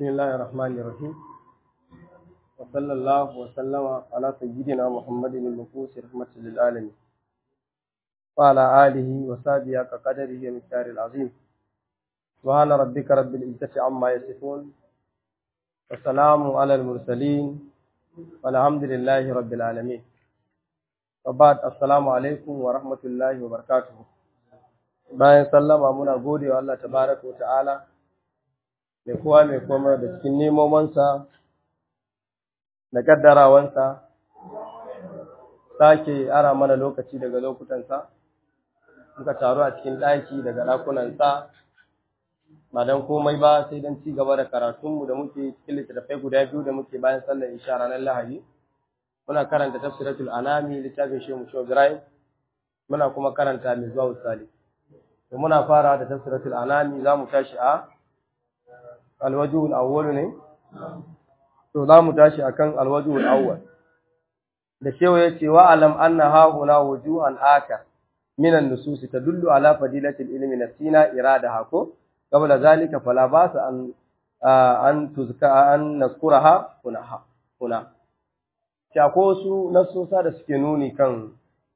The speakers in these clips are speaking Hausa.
بسم الله الرحمن الرحيم وصلى الله وسلم على سيدنا محمد المبعوث رحمة للعالمين وعلى آله وصحبه كقدره ومقداره العظيم سبحان ربك رب العزة عما يصفون والسلام على المرسلين والحمد لله رب العالمين وبعد السلام عليكم ورحمة الله وبركاته bayan sallama muna gode wa Allah tabaraka wa ta'ala mai kowa mai komai da cikin nemomansa da kaddarawansa sake ara mana lokaci daga lokutansa muka taru a cikin ɗaki daga ɗakunansa ba don komai ba sai don ci gaba da karatunmu da muke cikin littattafai guda biyu da muke bayan sallar isha ranar Lahadi muna karanta tafsiratul anami littafin Shehu Ibrahim muna kuma karanta Mizwahus Salih to muna fara da tafsiratul anami zamu tashi a alwajhul awwal ne to zamu tashi akan alwajhul awwal da shewa yace wa alam anna ha huna wujuhan aka min an-nusus tadullu ala fadilatil ilmi nafsina iradaha ko qabla zalika fala basa an tuzka an nazkuraha huna ta ko su nasusa da suke nuni kan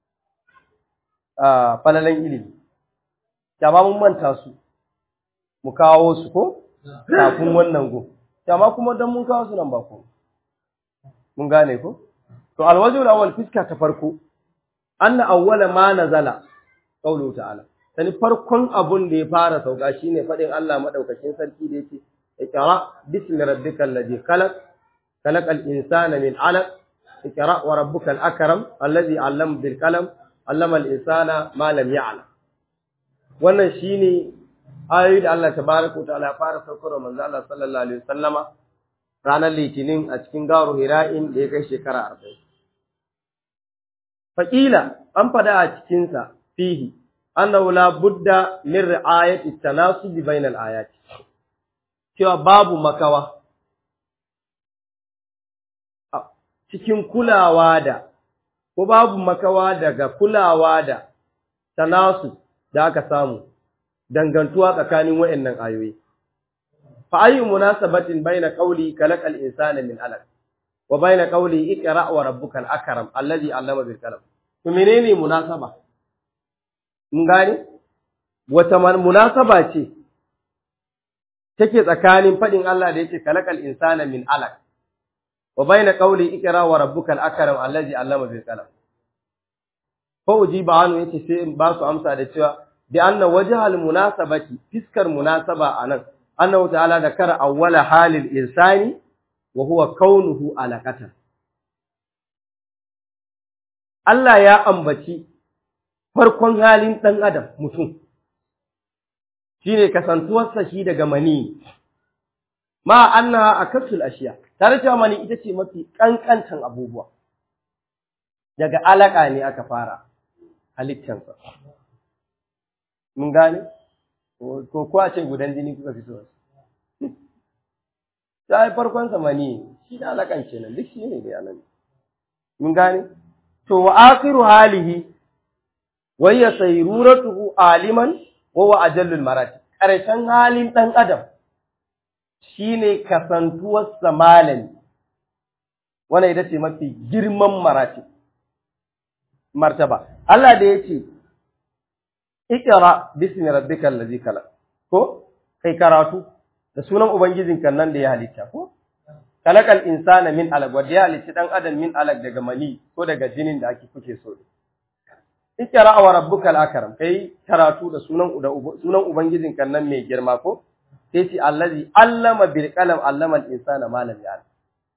falalan ilimi Kyama mun manta su, mu kawo su ko, kafin wannan go. Kyama kuma don mun kawo su nan ba ko. Mun gane ko? To, alwajul awwal fiska ta farko, anna awwala ma nazala, qawlu ta'ala. Sani farkon abun da ya fara sauka shine faɗin Allah madaukakin sarki da yake, Iqra bismi rabbikal ladhi khalaq, khalaqal insana min 'alaq, Iqra wa rabbukal akram, alladhi 'allama bil qalam, 'allama al insana ma lam ya'lam. Wannan shine ayoyi da Allah tabaraka wa ta'ala fara saukar manzo Allah sallallahu alaihi wasallama ranar litinin a cikin garu Hira'in da ya kai shekara 40 faqila an fada a cikin sa fihi annahu la budda min ri'ayati at-tanasub bainal ayati cewa babu makawa cikin kulawa da ko babu makawa daga kulawa da tanasub da aka samu dangantuwa tsakanin wayannan ayoyi fa ayyu munasabatin baina qawli kalaqal insana min alaq wa baina qawli iqra wa rabbukal akram alladhi 'allama bil qalam to menene munasaba mun gane wata munasaba ce take tsakanin fadin Allah da yake kalaqal insana min alaq wa baina qawli iqra wa rabbukal akram alladhi 'allama bil qalam fa ujiba anu yace sai in ba su amsa da cewa bi anna wajhal munasabati fiskar munasaba anan annahu ta'ala dakara awwala halil insani wa huwa kaunuhu alaqatan Allah ya ambaci farkon halin dan adam mutum shine kasantuwarsa shi daga mani ma anna akasul ashiya tare cewa mani ita ce mafi kankantan abubuwa daga alaka ne aka fara halittansa mun gane ko a ce gudan jini kuka fito sai farkon samani shi da alakan kenan duk shi ne da yanan mun gane to wa akhiru halihi wa ya sayruratuhu aliman wa huwa ajallul marati karshen halin dan adam shine kasantuwar malami wannan ita ce mafi girman martaba Allah da yace Iqra bismi rabbikal ladhi khalaq ko kai karatu da sunan ubangijinka nan da ya halitta ko khalaqal insana min alaq wa ya halitta dan adam min alaq daga mani ko daga jinin da ake kuke so Iqra wa rabbukal akram kai karatu da sunan ubangijinka nan mai girma ko sai ce allazi allama bil qalam allama al insana ma lam ya'lam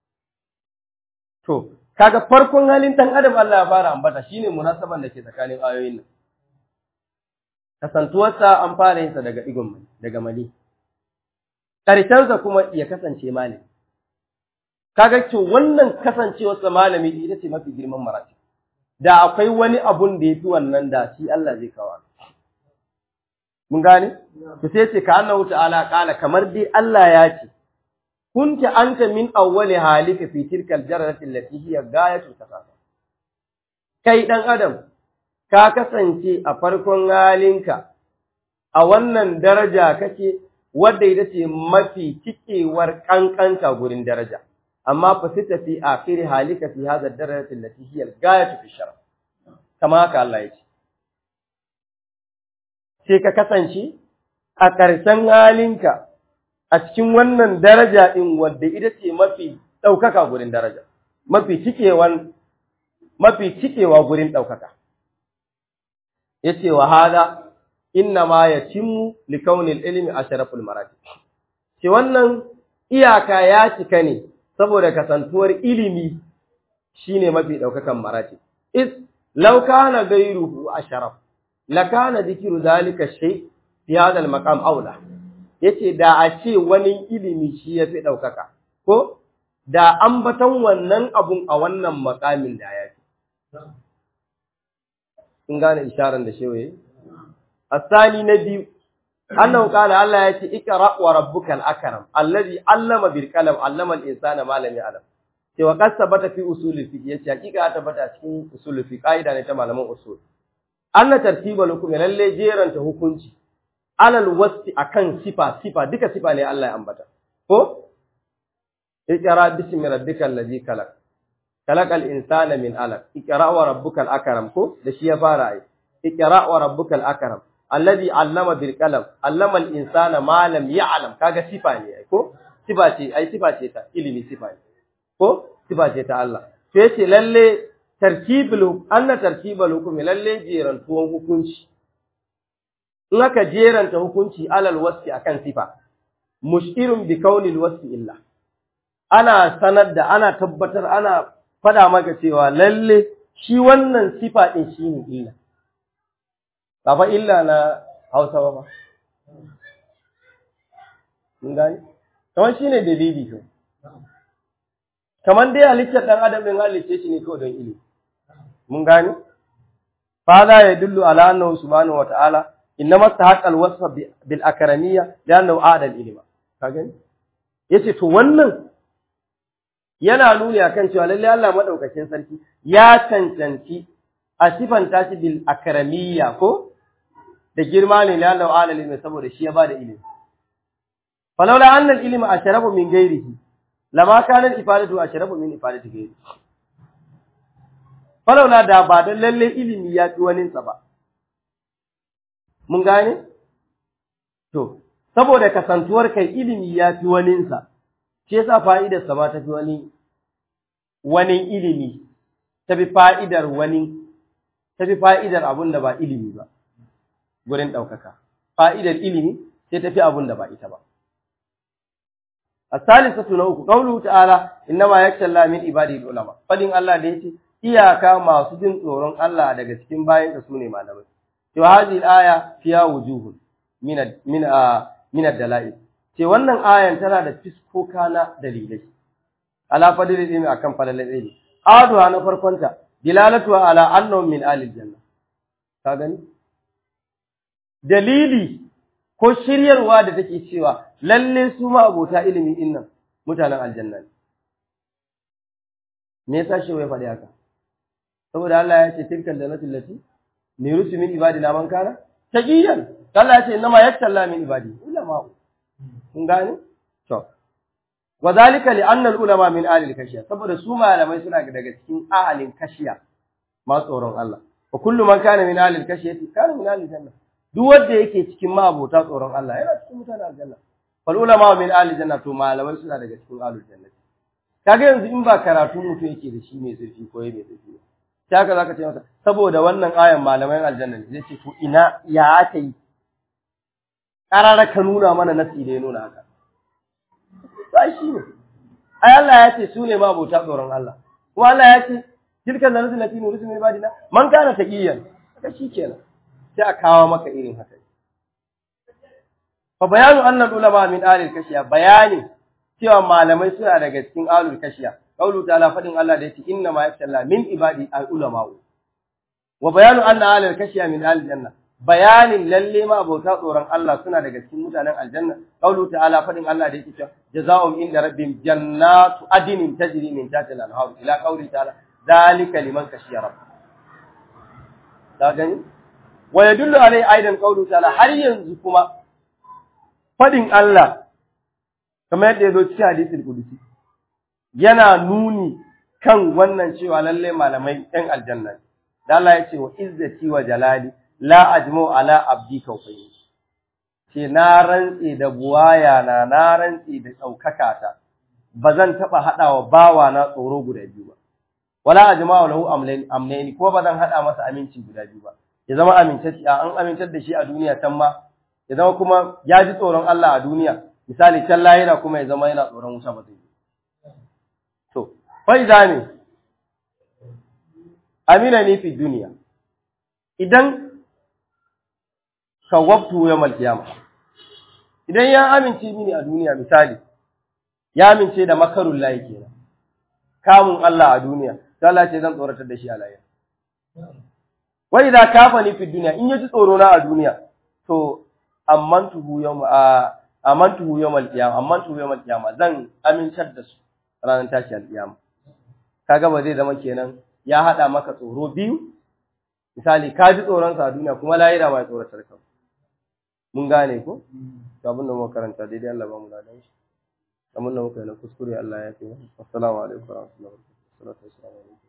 to kaga farkon halin dan adam Allah ya fara ambata shine munasaban da ke tsakanin ayoyin nan kasantuwarsa an fara yinsa daga digon daga mali karshensa kuma ya kasance malami kaga ce wannan kasancewarsa malami ita ce mafi girman marati da akwai wani abun da yafi wannan da shi Allah zai kawo mun gane to sai ce ka annahu ta'ala kala kamar dai Allah ya ce kunta anta min awwali halika fi tilkal jarrati allati hiya gayatu tasasa kai dan adam ka kasance a farkon halinka a wannan daraja kake wadda ita ce mafi cikewar kankanta gurin daraja amma fa sita fi akhir halika fi hadha ad-darajati allati hiya al-ghayatu fi sharaf kama haka Allah ya ce sai ka kasance a ƙarshen halinka a cikin wannan daraja din wadda ita ce mafi ɗaukaka gurin daraja mafi cikewa gurin ɗaukaka yace wa hada inna ma yatimmu li kauni al-ilmi asharaful maratib ce wannan iyaka ya cika ne saboda kasantuwar ilimi shine mafi ɗaukakan maratib is law kana ghayruhu asharaf lakana dhikru dhalika shay fi hadha al-maqam aula yace da a ce wani ilimi shi yafi ɗaukaka ko da ambaton wannan abun a wannan makamin da yafi kun gane isharar da shewaye asali na biyu annahu qala Allah yace ikra wa rabbukal akram allazi allama bil qalam allama al insana ma lam ya'lam sai wa qad sabata fi usul fiqh yace hakika ta bata cikin usul fiqh kaida ne ta malaman usul anna tartibal hukm lalle jeranta hukunci alal wasti akan sifa duka sifa ne Allah ya ambata ko ikra bismi rabbikal ladhi khalaq khalaqal insana min alaq ikra wa rabbukal akram ko da shi ya fara ai ikra wa rabbukal akram alladhi allama bil qalam allama al insana ma lam ya'lam kaga sifa ne ai ko sifa ce ta ilimi sifa ne ko sifa ce ta Allah to yace lalle tartibul hukmi lalle jerantuwan hukunci in aka jeranta hukunci alal wasfi akan sifa mushirun bi kaunil wasfi illa ana sanar da ana tabbatar ana fada maka cewa lalle shi wannan sifa din shine illa ba fa illa na Hausa ba mun gani kamar shine dalili ko kamar dai halittar dan adam din halice shi ne kawai don ilimi mun gani fa la yadullu ala annahu subhanahu wa ta'ala innama tahaqqa al-wasf bil akramiyya li'annahu a'da al-ilma ka gani yace to wannan yana nuni akan cewa lalle Allah madaukakin sarki ya cancanci a sifanta shi bil akramiyya ko da girma ne li'annahu a'da al-ilma saboda shi ya bada ilimi falawla anna al-ilma ashrafu min ghairihi lama kana al-ifadatu ashrafu min ifadati ghairihi falawla da ba dan lalle ilimi ya fi wani sa ba mun gane to saboda kasantuwar kai ilimi ya fi waninsa shi yasa fa'idar sa ba ta fi wani ilimi ta fi fa'idar abun da ba ilimi ba gurin daukaka fa'idar ilimi sai ta fi abun da ba ita ba as-salisatu na uku qawluhu ta'ala innama yakhsha min ibadihi ulama fadin Allah da yace iyaka masu jin tsoron Allah daga cikin bayansa sune malamai to hadhihi al-aya fiha wujuhun min ad-dalail ce wannan ayan tana da fiskoka na dalilai ala fadil ilmi akan falalan ilmi aduha na farkonta dilalatu ala annahum min ahli janna ka gani dalili ko shiryarwa da take cewa lalle su ma abota ilimi din nan mutanen aljanna ne me yasa shi wai faɗi haka saboda Allah ya ce tilkal jannatu allati nirusu min ibadina man kana taqiyan Allah ya ce inma yaktalla min ibadi ulama kun gane to wadhalika li anna ulama min ahli al-kashiya saboda su malamai suna daga cikin ahalin kashiya ma tsoron Allah wa kullu man kana min ahli al-kashiyati kana min ahli al-janna duk wanda yake cikin mabota tsoron Allah yana cikin mutanen aljanna fal ulama min ahli al-janna to malamai suna daga cikin ahli al-janna kaga yanzu in ba karatu mutum yake da shi mai zurfi ko mai zurfi sai haka zaka ce masa saboda wannan ayan malaman aljanna ne zai ce to ina ya aka yi karara ka nuna mana nasi da ya nuna haka sai shi ne ai Allah ya ce su ne ma bauta tsoron Allah kuma Allah ya ce tilkan zalatu lati nurisu min ibadina man kana taqiyan haka shikenan sai a kawo maka irin haka fa bayanu anna ulama min ahli kashiya bayani cewa malamai suna daga cikin ahlul kashiya qaulu ta'ala fadin Allah da yake inna ma yakhsha min ibadi al-ulama wa bayanu anna ahlul kashiya min ahli janna bayanin lalle ma abota tsoron Allah suna daga cikin mutanen aljanna qaulu ta'ala fadin Allah da yake cewa jazaa'um inda rabbihim jannatu adnin tajri min tahtiha al-anhar ila qauli ta'ala zalika liman kashiya rabb da gani wa yadullu alai aidan qaulu ta'ala har yanzu kuma fadin Allah kamar yadda ya zo cikin hadisul qudsi yana nuni kan wannan cewa lalle malamai ɗan aljanna ne. Da Allah ya ce wa izzati wa jalali la ajmu ala abdi kawfai. Ce na rantsi da buwaya na rantsi da ɗaukaka ta ba zan taɓa haɗawa bawa na tsoro guda biyu ba. Wala ajma'u lahu amnaini ko ba zan haɗa masa aminci guda biyu ba. Ya zama an amintar da shi a duniya can ma, ya zama kuma ya ji tsoron Allah a duniya. Misali can lahira kuma ya zama yana tsoron wuta ba zai yi. To, fa'iza ne, amina ne fi duniya, idan ka wabtu ya malkiyama, idan ya amince mini a duniya misali, ya amince da makarun layi kenan, kamun Allah a duniya, ta Allah ce zan tsoratar da shi a lahira. Wai za kafa ni fi duniya, in ya ji tsoro na a duniya, to, amantuhu yawmal qiyama zan amincar da su ranar tashi alƙiyama. Kaga ba zai zama kenan ya hada maka tsoro biyu, misali ka ji tsoron sa a duniya kuma lahira ba ya tsoratar ka. Mun gane ko? Abin da muka karanta daidai Allah ba mu da shi. Abin da muka yi na kuskure Allah ya fi. Assalamu alaikum wa rahmatullahi wa barakatuh.